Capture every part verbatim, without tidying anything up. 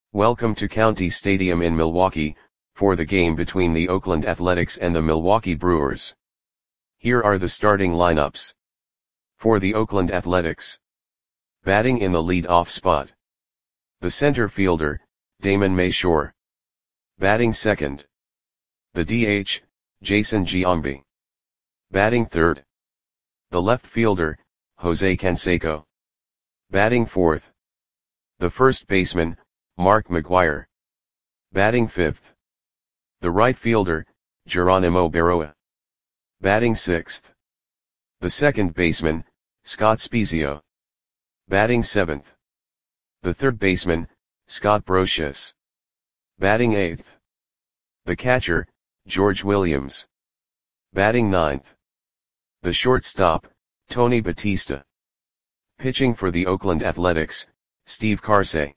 Welcome to County Stadium in Milwaukee, for the game between the Oakland Athletics and the Milwaukee Brewers. Here are the starting lineups. For the Oakland Athletics. Batting in the lead-off spot. The center fielder, Damon Mayshore. Batting second. The D H, Jason Giambi. Batting third. The left fielder, Jose Canseco. Batting fourth. The first baseman, Mark McGwire. Batting fifth. The right fielder, Geronimo Berroa. Batting sixth. The second baseman, Scott Spiezio. Batting seventh. The third baseman, Scott Brosius. Batting eighth. The catcher, George Williams. Batting ninth. The shortstop, Tony Batista. Pitching for the Oakland Athletics, Steve Karsay.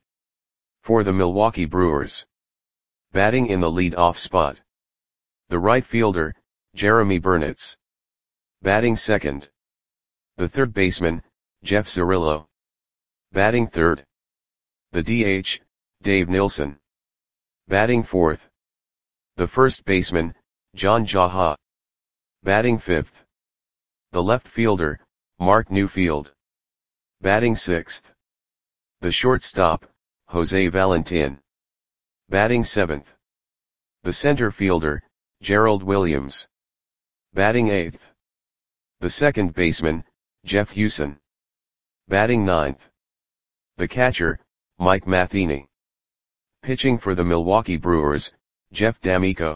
For the Milwaukee Brewers. Batting in the lead-off spot. The right fielder, Jeremy Burnitz. Batting second. The third baseman, Jeff Cirillo. Batting third. The D H, Dave Nilsson. Batting fourth. The first baseman, John Jaha. Batting fifth. The left fielder, Mark Newfield. Batting sixth. The shortstop, Jose Valentin. Batting seventh. The center fielder, Gerald Williams. Batting eighth. The second baseman, Jeff Hewson. Batting ninth. The catcher, Mike Matheny. Pitching for the Milwaukee Brewers, Jeff D'Amico.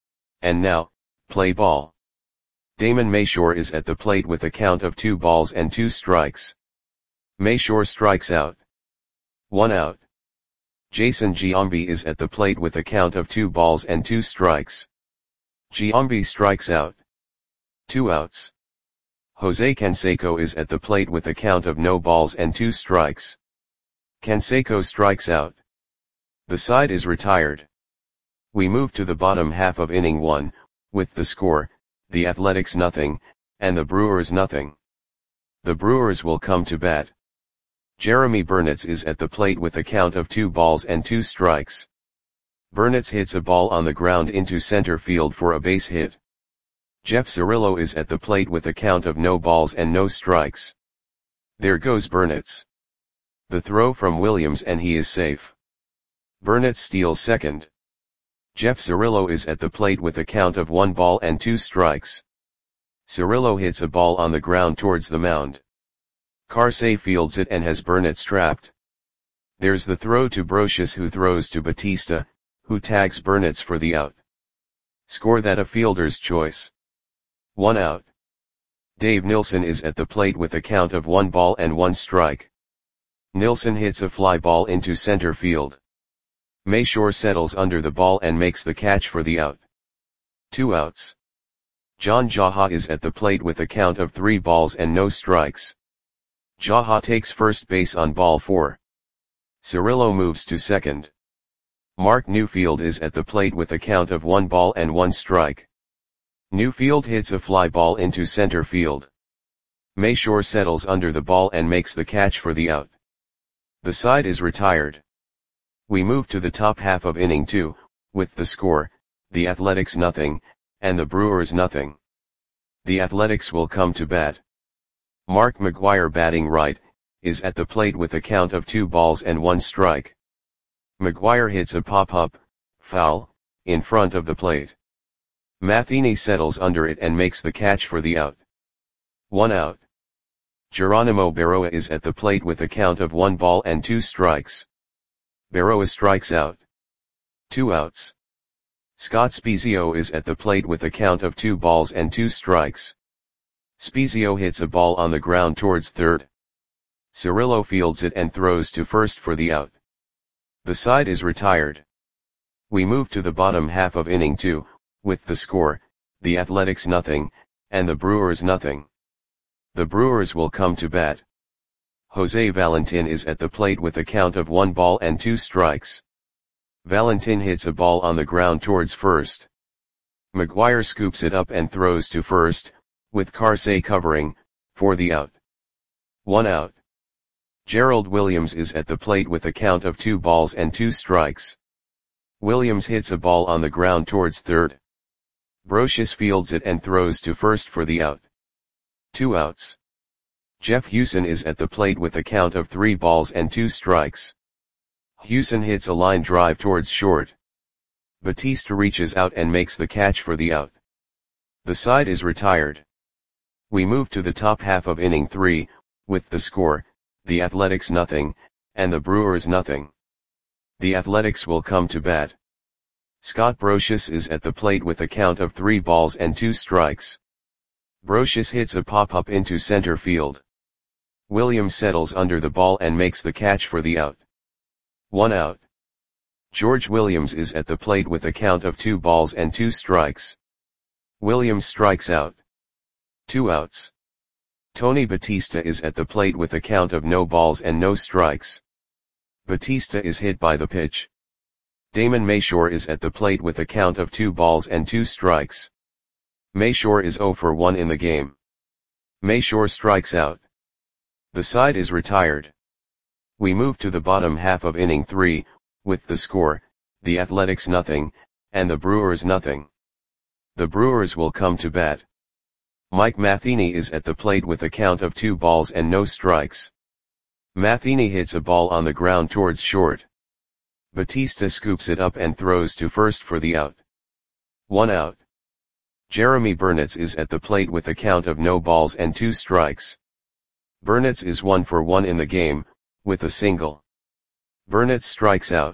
And now, play ball. Damon Mayshore is at the plate with a count of two balls and two strikes. Mayshore strikes out. One out. Jason Giambi is at the plate with a count of two balls and two strikes. Giambi strikes out. Two outs. Jose Canseco is at the plate with a count of no balls and two strikes. Canseco strikes out. The side is retired. We move to the bottom half of inning one, with the score, the Athletics nothing, and the Brewers nothing. The Brewers will come to bat. Jeremy Burnitz is at the plate with a count of two balls and two strikes. Burnitz hits a ball on the ground into center field for a base hit. Jeff Cirillo is at the plate with a count of no balls and no strikes. There goes Burnitz. The throw from Williams and he is safe. Burnitz steals second. Jeff Cirillo is at the plate with a count of one ball and two strikes. Cirillo hits a ball on the ground towards the mound. Karsay fields it and has Burnitz trapped. There's the throw to Brosius, who throws to Batista, who tags Burnitz for the out. Score that a fielder's choice. One out. Dave Nilsson is at the plate with a count of one ball and one strike. Nilsson hits a fly ball into center field. Mayshore settles under the ball and makes the catch for the out. Two outs. John Jaha is at the plate with a count of three balls and no strikes. Jaha takes first base on ball four. Cirillo moves to second. Mark Newfield is at the plate with a count of one ball and one strike. Newfield hits a fly ball into center field. Mayshore settles under the ball and makes the catch for the out. The side is retired. We move to the top half of inning two, with the score, the Athletics nothing, and the Brewers nothing. The Athletics will come to bat. Mark McGwire, batting right, is at the plate with a count of two balls and one strike. McGwire hits a pop-up, foul, in front of the plate. Matheny settles under it and makes the catch for the out. One out. Geronimo Berroa is at the plate with a count of one ball and two strikes. Berroa strikes out. Two outs. Scott Spiezio is at the plate with a count of two balls and two strikes. Spiezio hits a ball on the ground towards third. Cirillo fields it and throws to first for the out. The side is retired. We move to the bottom half of inning two, with the score, the Athletics nothing, and the Brewers nothing. The Brewers will come to bat. Jose Valentin is at the plate with a count of one ball and two strikes. Valentin hits a ball on the ground towards first. McGwire scoops it up and throws to first, with Karsay covering, for the out. One out. Gerald Williams is at the plate with a count of two balls and two strikes. Williams hits a ball on the ground towards third. Brocious fields it and throws to first for the out. Two outs. Jeff Hewson is at the plate with a count of three balls and two strikes. Hewson hits a line drive towards short. Batista reaches out and makes the catch for the out. The side is retired. We move to the top half of inning three, with the score, the Athletics nothing, and the Brewers nothing. The Athletics will come to bat. Scott Brocious is at the plate with a count of three balls and two strikes. Brocious hits a pop-up into center field. Williams settles under the ball and makes the catch for the out. One out. George Williams is at the plate with a count of two balls and two strikes. Williams strikes out. Two outs. Tony Batista is at the plate with a count of no balls and no strikes. Batista is hit by the pitch. Damon Mayshore is at the plate with a count of two balls and two strikes. Mayshore is oh for one in the game. Mayshore strikes out. The side is retired. We move to the bottom half of inning three, with the score, the Athletics nothing, and the Brewers nothing. The Brewers will come to bat. Mike Matheny is at the plate with a count of two balls and no strikes. Matheny hits a ball on the ground towards short. Batista scoops it up and throws to first for the out. One out. Jeremy Burnitz is at the plate with a count of no balls and two strikes. Burnitz is one for one in the game, with a single. Burnitz strikes out.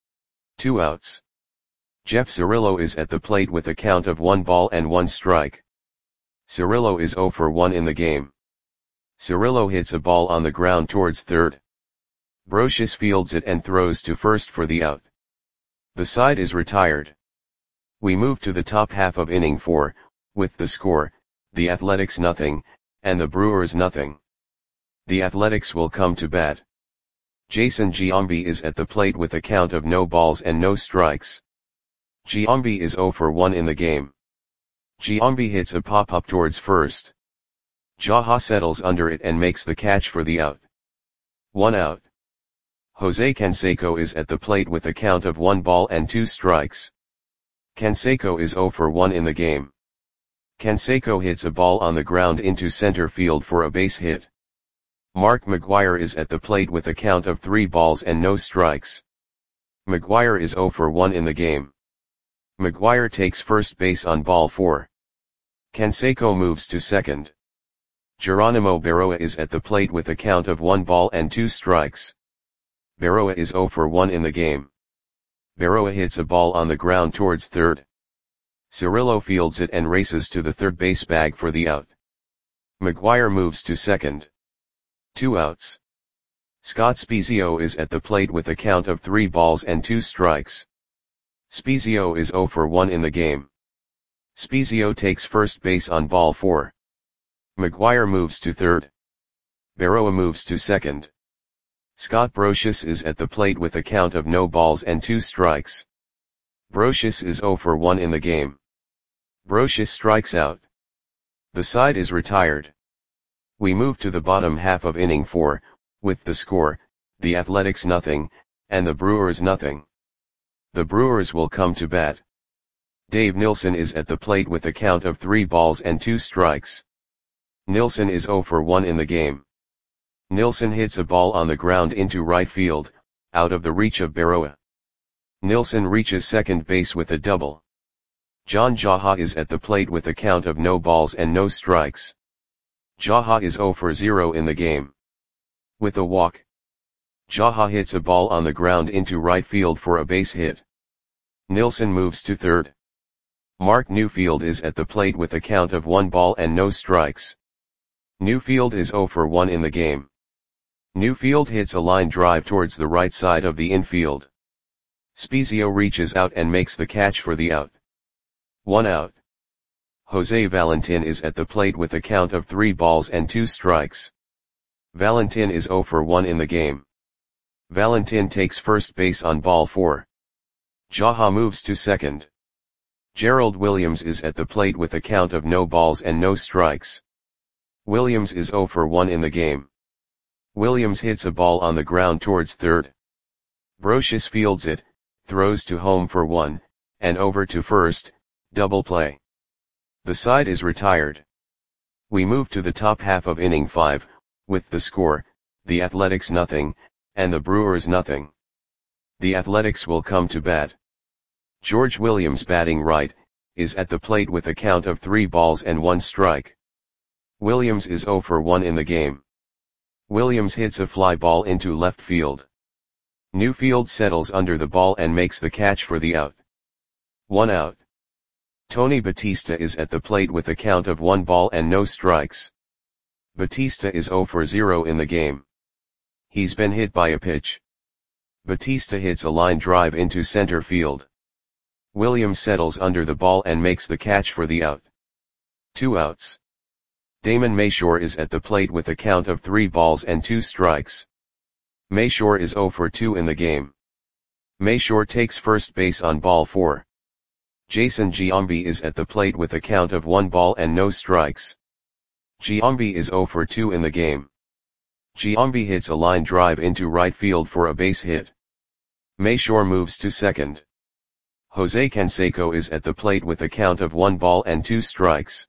Two outs. Jeff Cirillo is at the plate with a count of one ball and one strike. Cirillo is oh for one in the game. Cirillo hits a ball on the ground towards third. Brocious fields it and throws to first for the out. The side is retired. We move to the top half of inning four, with the score, the Athletics nothing, and the Brewers nothing. The Athletics will come to bat. Jason Giambi is at the plate with a count of no balls and no strikes. Giambi is oh for one in the game. Giambi hits a pop-up towards first. Jaha settles under it and makes the catch for the out. One out. Jose Canseco is at the plate with a count of one ball and two strikes. Canseco is oh for one in the game. Canseco hits a ball on the ground into center field for a base hit. Mark McGwire is at the plate with a count of three balls and no strikes. McGwire is oh for one in the game. McGwire takes first base on ball four. Canseco moves to second. Geronimo Berroa is at the plate with a count of one ball and two strikes. Berroa is oh for one in the game. Berroa hits a ball on the ground towards third. Cirillo fields it and races to the third base bag for the out. McGwire moves to second. Two outs. Scott Spiezio is at the plate with a count of three balls and two strikes. Spiezio is oh for one in the game. Spiezio takes first base on ball four. McGwire moves to third. Berroa moves to second. Scott Brocious is at the plate with a count of no balls and two strikes. Brocious is oh for one in the game. Brocious strikes out. The side is retired. We move to the bottom half of inning four, with the score, the Athletics nothing, and the Brewers nothing. The Brewers will come to bat. Dave Nilsson is at the plate with a count of three balls and two strikes. Nilsson is oh for one in the game. Nilsson hits a ball on the ground into right field, out of the reach of Berroa. Nilsson reaches second base with a double. John Jaha is at the plate with a count of no balls and no strikes. Jaha is oh for zero in the game. With a walk. Jaha hits a ball on the ground into right field for a base hit. Nilsson moves to third. Mark Newfield is at the plate with a count of one ball and no strikes. Newfield is oh for one in the game. Newfield hits a line drive towards the right side of the infield. Spiezio reaches out and makes the catch for the out. One out. Jose Valentin is at the plate with a count of three balls and two strikes. Valentin is oh for one in the game. Valentin takes first base on ball four. Jaha moves to second. Gerald Williams is at the plate with a count of no balls and no strikes. Williams is oh for one in the game. Williams hits a ball on the ground towards third. Brocious fields it, throws to home for one, and over to first, double play. The side is retired. We move to the top half of inning five, with the score, the Athletics nothing, and the Brewers nothing. The Athletics will come to bat. George Williams, batting right, is at the plate with a count of three balls and one strike. Williams is oh for one in the game. Williams hits a fly ball into left field. Newfield settles under the ball and makes the catch for the out. One out. Tony Batista is at the plate with a count of one ball and no strikes. Batista is oh for zero in the game. He's been hit by a pitch. Batista hits a line drive into center field. Williams settles under the ball and makes the catch for the out. Two outs. Damon Mayshore is at the plate with a count of three balls and two strikes. Mayshore is oh for two in the game. Mayshore takes first base on ball four. Jason Giambi is at the plate with a count of one ball and no strikes. Giambi is oh for two in the game. Giambi hits a line drive into right field for a base hit. Mayshore moves to second. Jose Canseco is at the plate with a count of one ball and two strikes.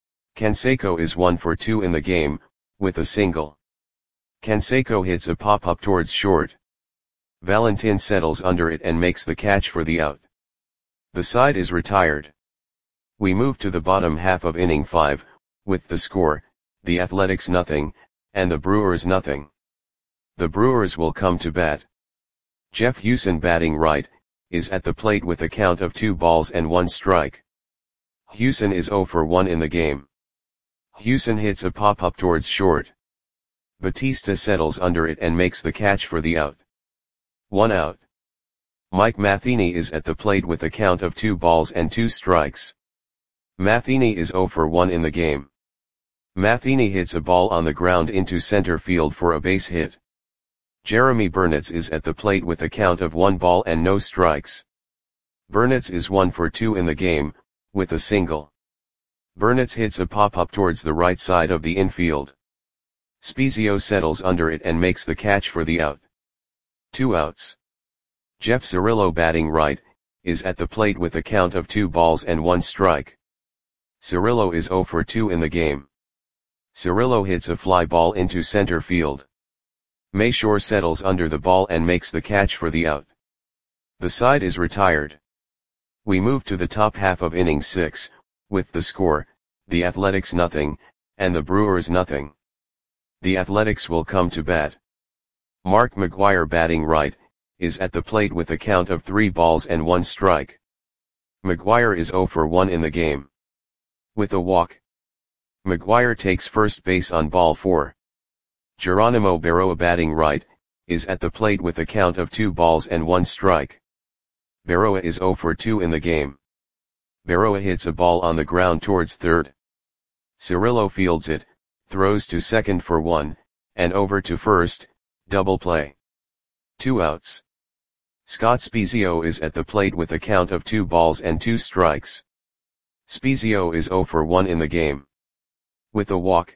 Canseco is one for two in the game, with a single. Canseco hits a pop-up towards short. Valentin settles under it and makes the catch for the out. The side is retired. We move to the bottom half of inning five, with the score, the Athletics nothing, and the Brewers nothing. The Brewers will come to bat. Jeff Hewson, batting right, is at the plate with a count of two balls and one strike. Hewson is oh for one in the game. Hewson hits a pop-up towards short. Batista settles under it and makes the catch for the out. One out. Mike Matheny is at the plate with a count of two balls and two strikes. Matheny is oh for one in the game. Matheny hits a ball on the ground into center field for a base hit. Jeremy Burnitz is at the plate with a count of one ball and no strikes. Burnitz is one for two in the game, with a single. Burnitz hits a pop-up towards the right side of the infield. Spezio settles under it and makes the catch for the out. Two outs. Jeff Cirillo, batting right, is at the plate with a count of two balls and one strike. Cirillo is oh for two in the game. Cirillo hits a fly ball into center field. Mayshore settles under the ball and makes the catch for the out. The side is retired. We move to the top half of inning six, with the score, the Athletics nothing, and the Brewers nothing. The Athletics will come to bat. Mark McGwire, batting right, is at the plate with a count of three balls and one strike. McGwire is oh for one in the game. With a walk. McGwire takes first base on ball four. Geronimo Berroa, batting right, is at the plate with a count of two balls and one strike. Berroa is oh for two in the game. Berroa hits a ball on the ground towards third. Cirillo fields it, throws to second for one, and over to first, double play. Two outs. Scott Spezio is at the plate with a count of two balls and two strikes. Spezio is oh for one in the game. With a walk.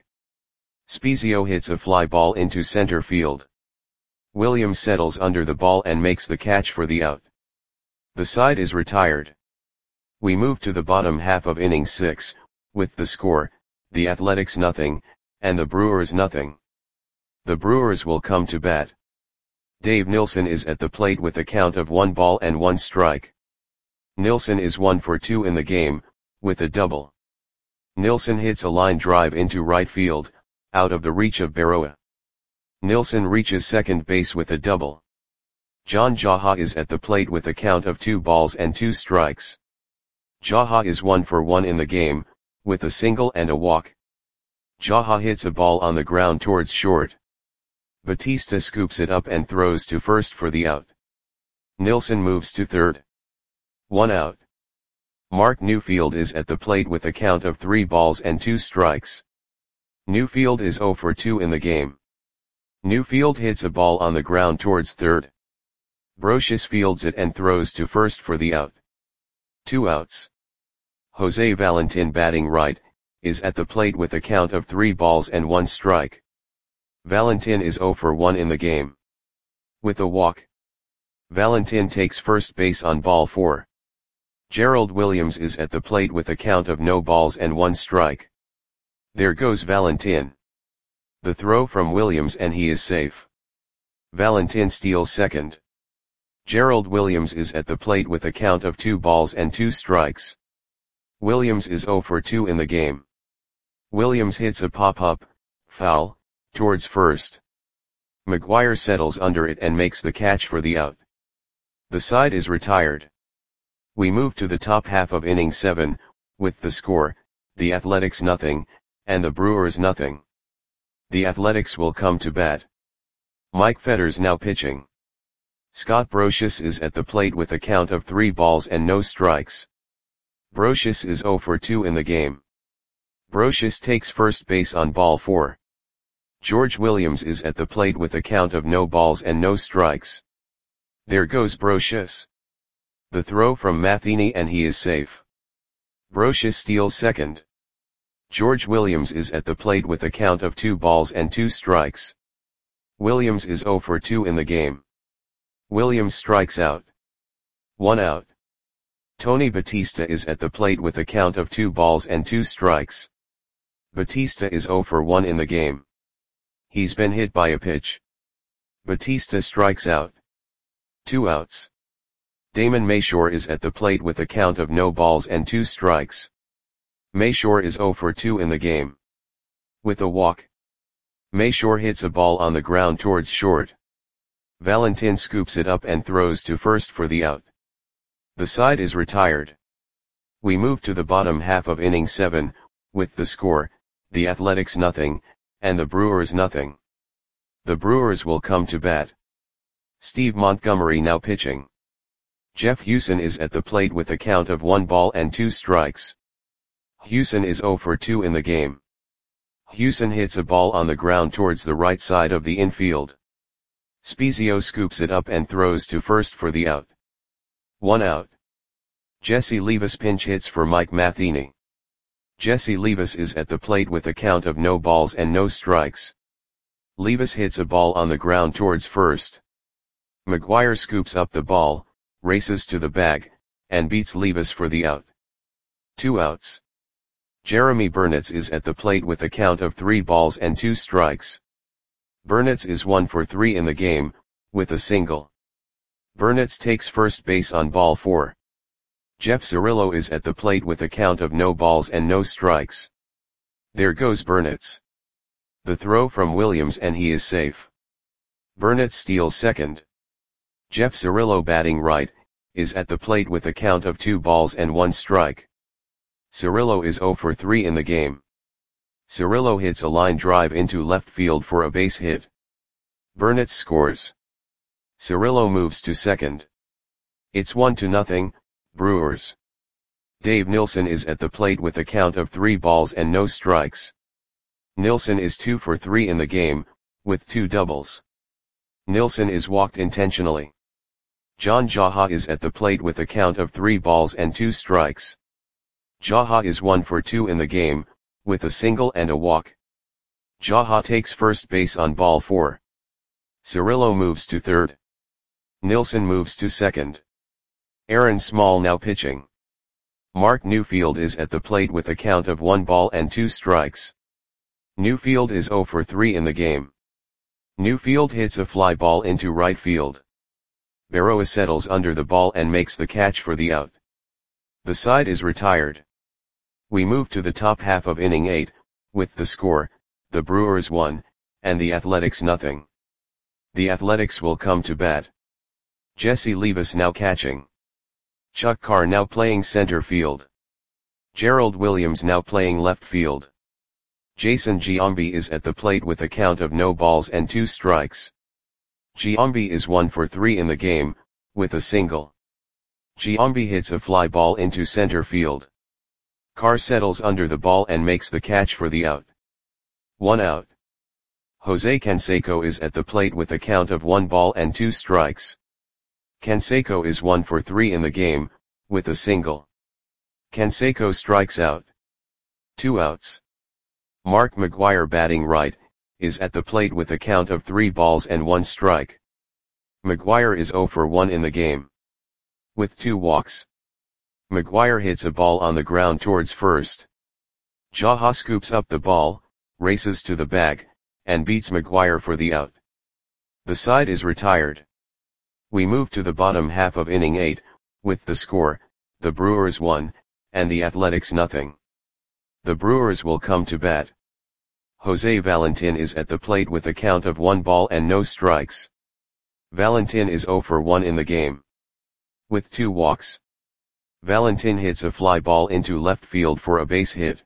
Spezio hits a fly ball into center field. Williams settles under the ball and makes the catch for the out. The side is retired. We move to the bottom half of inning six, with the score, the Athletics nothing, and the Brewers nothing. The Brewers will come to bat. Dave Nilsson is at the plate with a count of one ball and one strike. Nilsson is one for two in the game, with a double. Nilsson hits a line drive into right field, out of the reach of Berroa. Nilsson reaches second base with a double. John Jaha is at the plate with a count of two balls and two strikes. Jaha is one for one in the game, with a single and a walk. Jaha hits a ball on the ground towards short. Batista scoops it up and throws to first for the out. Nilsson moves to third. One out. Mark Newfield is at the plate with a count of three balls and two strikes. Newfield is oh for two in the game. Newfield hits a ball on the ground towards third. Brocious fields it and throws to first for the out. Two outs. Jose Valentin, batting right, is at the plate with a count of three balls and one strike. Valentin is zero for one in the game. With a walk, Valentin takes first base on ball four. Gerald Williams is at the plate with a count of no balls and one strike. There goes Valentin. The throw from Williams and he is safe. Valentin steals second. Gerald Williams is at the plate with a count of two balls and two strikes. Williams is zero for two in the game. Williams hits a pop-up, foul, towards first. McGuire settles under it and makes the catch for the out. The side is retired. We move to the top half of inning seven, with the score, the Athletics nothing, and the Brewers nothing. The Athletics will come to bat. Mike Fetters now pitching. Scott Brosius is at the plate with a count of three balls and no strikes. Brosius is zero for two in the game. Brosius takes first base on ball four. George Williams is at the plate with a count of no balls and no strikes. There goes Brosius. The throw from Matheny and he is safe. Brosius steals second. George Williams is at the plate with a count of two balls and two strikes. Williams is zero for two in the game. Williams strikes out. One out. Tony Batista is at the plate with a count of two balls and two strikes. Batista is zero for one in the game. He's been hit by a pitch. Batista strikes out. Two outs. Damon Mayshore is at the plate with a count of no balls and two strikes. Mayshore is zero for two in the game. With a walk, Mayshore hits a ball on the ground towards short. Valentin scoops it up and throws to first for the out. The side is retired. We move to the bottom half of inning seven, with the score, the Athletics nothing, and the Brewers nothing. The Brewers will come to bat. Steve Montgomery now pitching. Jeff Hewson is at the plate with a count of one ball and two strikes. Hewson is zero for two in the game. Hewson hits a ball on the ground towards the right side of the infield. Spezio scoops it up and throws to first for the out. One out. Jesse Levis pinch hits for Mike Matheny. Jesse Levis is at the plate with a count of no balls and no strikes. Levis hits a ball on the ground towards first. McGuire scoops up the ball, races to the bag, and beats Levis for the out. Two outs. Jeremy Burnitz is at the plate with a count of three balls and two strikes. Burnitz is one for three in the game, with a single. Burnitz takes first base on ball four. Jeff Cirillo is at the plate with a count of no balls and no strikes. There goes Burnitz. The throw from Williams and he is safe. Burnitz steals second. Jeff Cirillo batting right, is at the plate with a count of two balls and one strike. Cirillo is zero for three in the game. Cirillo hits a line drive into left field for a base hit. Burnitz scores. Cirillo moves to second. It's one to nothing, Brewers. Dave Nilsson is at the plate with a count of three balls and no strikes. Nilsson is two for three in the game, with two doubles. Nilsson is walked intentionally. John Jaha is at the plate with a count of three balls and two strikes. Jaha is one for two in the game, with a single and a walk. Jaha takes first base on ball four. Cirillo moves to third. Nilsson moves to second. Aaron Small now pitching. Mark Newfield is at the plate with a count of one ball and two strikes. Newfield is zero for three in the game. Newfield hits a fly ball into right field. Berroa settles under the ball and makes the catch for the out. The side is retired. We move to the top half of inning eight, with the score, the Brewers one, and the Athletics nothing. The Athletics will come to bat. Jesse Levis now catching. Chuck Carr now playing center field. Gerald Williams now playing left field. Jason Giambi is at the plate with a count of no balls and two strikes. Giambi is one for three in the game, with a single. Giambi hits a fly ball into center field. Carr settles under the ball and makes the catch for the out. One out. Jose Canseco is at the plate with a count of one ball and two strikes. Canseco is one for three in the game, with a single. Canseco strikes out. Two outs. Mark McGuire batting right, is at the plate with a count of three balls and one strike. McGuire is zero for one in the game. With two walks. McGuire hits a ball on the ground towards first. Jaha scoops up the ball, races to the bag, and beats McGuire for the out. The side is retired. We move to the bottom half of inning eight, with the score, the Brewers one, and the Athletics nothing. The Brewers will come to bat. Jose Valentin is at the plate with a count of one ball and no strikes. Valentin is zero for one in the game. With two walks. Valentin hits a fly ball into left field for a base hit.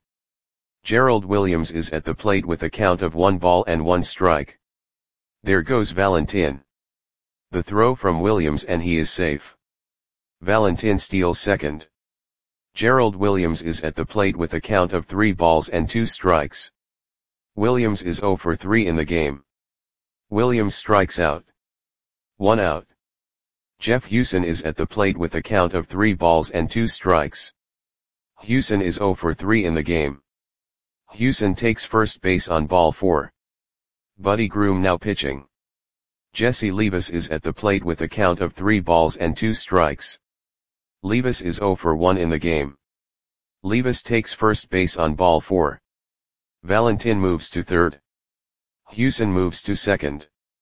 Gerald Williams is at the plate with a count of one ball and one strike. There goes Valentin. The throw from Williams and he is safe. Valentin steals second. Gerald Williams is at the plate with a count of three balls and two strikes. Williams is zero for three in the game. Williams strikes out. One out. Jeff Hewson is at the plate with a count of three balls and two strikes. Hewson is zero for three in the game. Hewson takes first base on ball four. Buddy Groom now pitching. Jesse Levis is at the plate with a count of three balls and two strikes. Levis is zero for one in the game. Levis takes first base on ball four. Valentin moves to third. Hewson moves to second.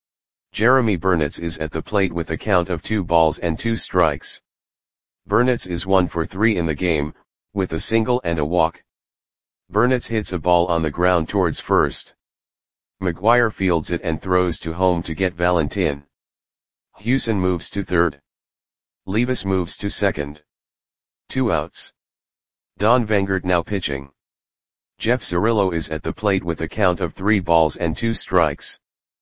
Jeremy Burnitz is at the plate with a count of two balls and two strikes. Burnitz is one for three in the game, with a single and a walk. Burnitz hits a ball on the ground towards first. McGuire fields it and throws to home to get Valentin. Hewson moves to third. Levis moves to second. Two outs. Don Vangert now pitching. Jeff Cirillo is at the plate with a count of three balls and two strikes.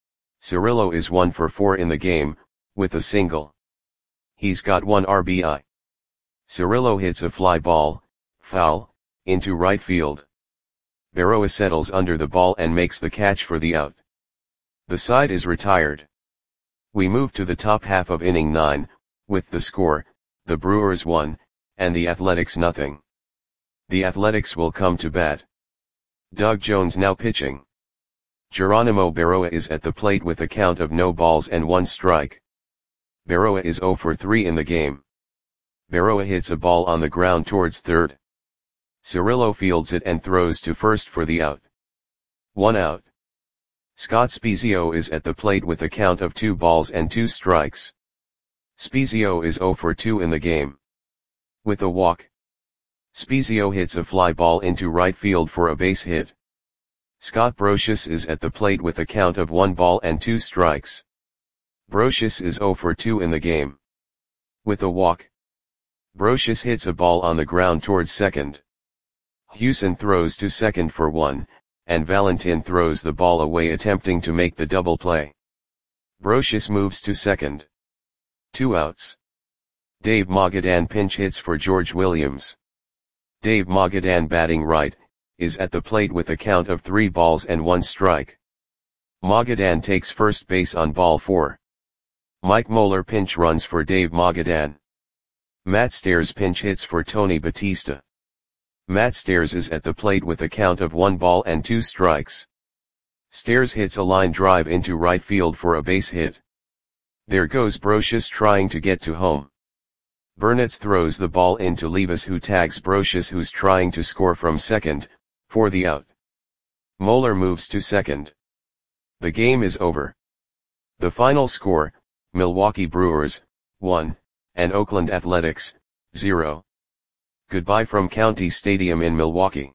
Cirillo is one for four in the game, with a single. He's got one R B I. Cirillo hits a fly ball, foul, into right field. Berroa settles under the ball and makes the catch for the out. The side is retired. We move to the top half of inning nine, with the score, the Brewers one, and the Athletics nothing. The Athletics will come to bat. Doug Jones now pitching. Geronimo Berroa is at the plate with a count of no balls and one strike. Berroa is zero for three in the game. Berroa hits a ball on the ground towards third. Cirillo fields it and throws to first for the out. One out. Scott Spiezio is at the plate with a count of two balls and two strikes. Spiezio is zero for two in the game. With a walk. Spiezio hits a fly ball into right field for a base hit. Scott Brosius is at the plate with a count of one ball and two strikes. Brosius is zero for two in the game. With a walk. Brosius hits a ball on the ground towards second. Hewson throws to second for one, and Valentin throws the ball away attempting to make the double play. Brosius moves to second. Two outs. Dave Magadan pinch hits for George Williams. Dave Magadan batting right, is at the plate with a count of three balls and one strike. Magadan takes first base on ball four. Mike Moeller pinch runs for Dave Magadan. Matt Stairs pinch hits for Tony Batista. Matt Stairs is at the plate with a count of one ball and two strikes. Stairs hits a line drive into right field for a base hit. There goes Brosius trying to get to home. Burnitz throws the ball into Levis who tags Brosius who's trying to score from second, for the out. Moeller moves to second. The game is over. The final score, Milwaukee Brewers, one, and Oakland Athletics, zero. Goodbye from County Stadium in Milwaukee.